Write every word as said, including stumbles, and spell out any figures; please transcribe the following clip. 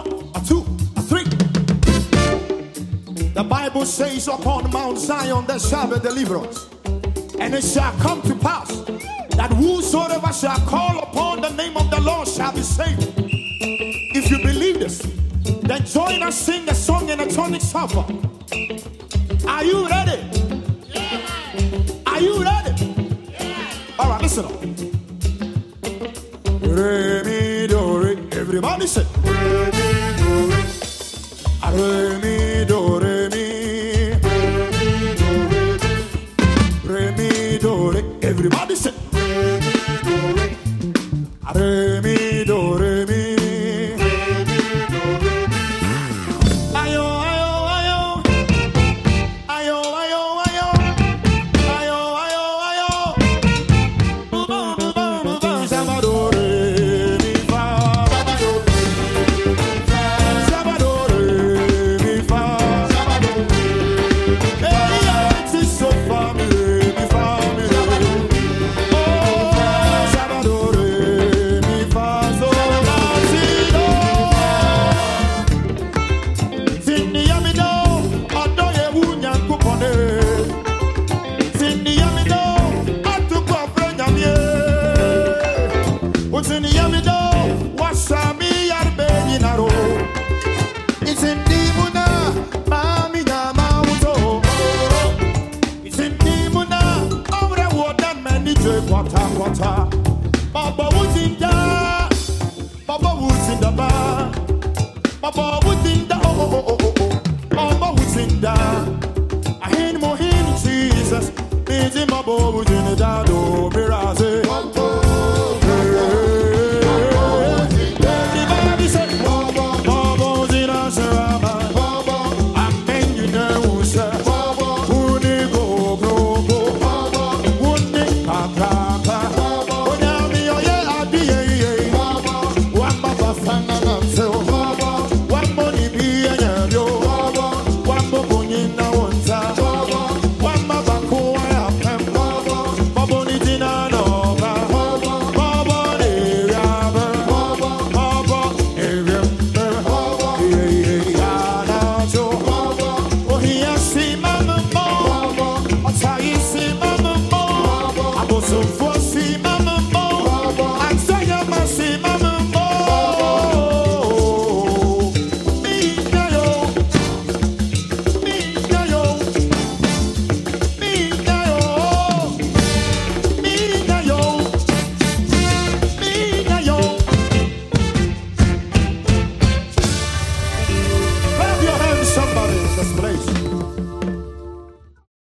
one, a two, a three. The Bible says upon Mount Zion there shall be deliverance. And it shall come to pass that whosoever shall call upon the name of the Lord shall be saved. If you believe this, then join us sing a song in a tonic supper. Are you ready? Yeah. Are you ready? Yeah. All right, listen up. Re, mi, do, re. Everybody say re, mi, do, re. Re, mi, do, re, mi. Re, mi, do, re. Everybody say re, mi, do, re. Re, mi, do, re, mi. Baba was in da, Baba was in the bar, Baba was in da, oh oh oh oh oh, Baba was in da. I ain't more in Jesus, busy my boy was in the dado, Miraze. Everybody say, Baba, Baba was in a serama, Baba, I mean you know, sir, Baba, who they go, go, go, Baba, who they papa. Place.